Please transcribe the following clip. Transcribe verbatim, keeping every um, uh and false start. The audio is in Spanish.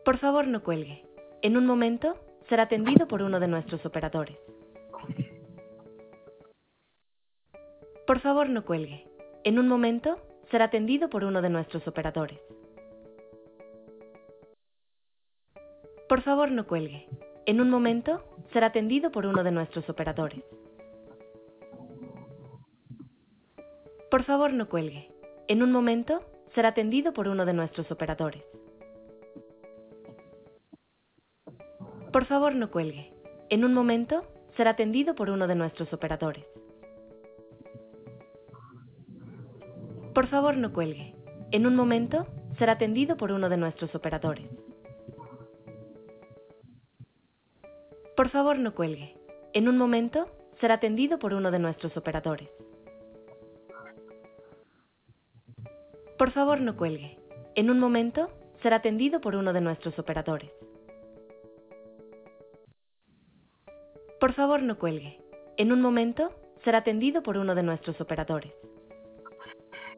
Por favor, no cuelgue. En un momento, será atendido por uno de nuestros operadores. Por favor, no cuelgue. En un momento, será atendido por uno de nuestros operadores. Por favor, no cuelgue. En un momento, será atendido por uno de nuestros operadores. Por favor, no cuelgue. En un momento, será atendido por uno de nuestros operadores. Por favor, no cuelgue. En un momento, será atendido por uno de nuestros operadores. Por favor, no cuelgue. En un momento, será atendido por uno de nuestros operadores. Por favor, no cuelgue. En un momento, será atendido por uno de nuestros operadores. Por favor, no cuelgue. En un momento, será atendido por uno de nuestros operadores. Por favor, no cuelgue. En un momento, será atendido por uno de nuestros operadores.